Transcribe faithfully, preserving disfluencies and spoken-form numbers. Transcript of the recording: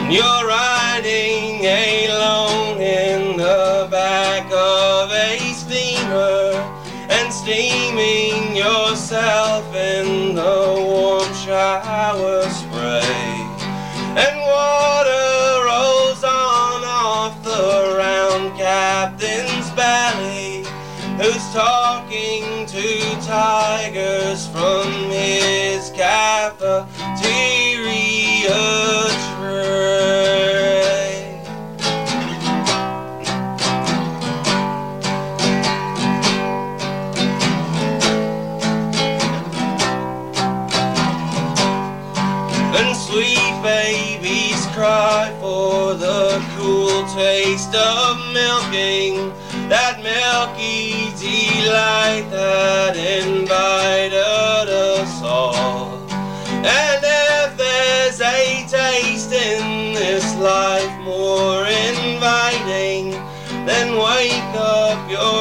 You're riding alone in the back of a steamer and steaming yourself in the warm shower spray, and water rolls on off the round captain's belly, who's talking to tigers from his cafeteria tray. And sweet babies cry for the cool taste of milking, that milky delight that invited us all. And if there's a taste in this life more inviting, then wake up your